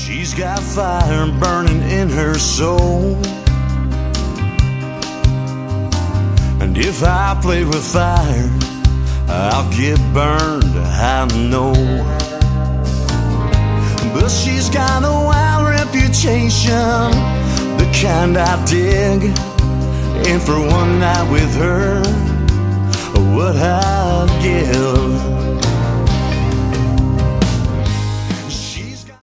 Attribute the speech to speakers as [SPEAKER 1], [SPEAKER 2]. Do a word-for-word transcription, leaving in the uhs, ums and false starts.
[SPEAKER 1] She's got fire burning in her soul, and if I play with fire, I'll get burned, I know. But she's got a wild reputation, the kind I dig. And for one night with her, what I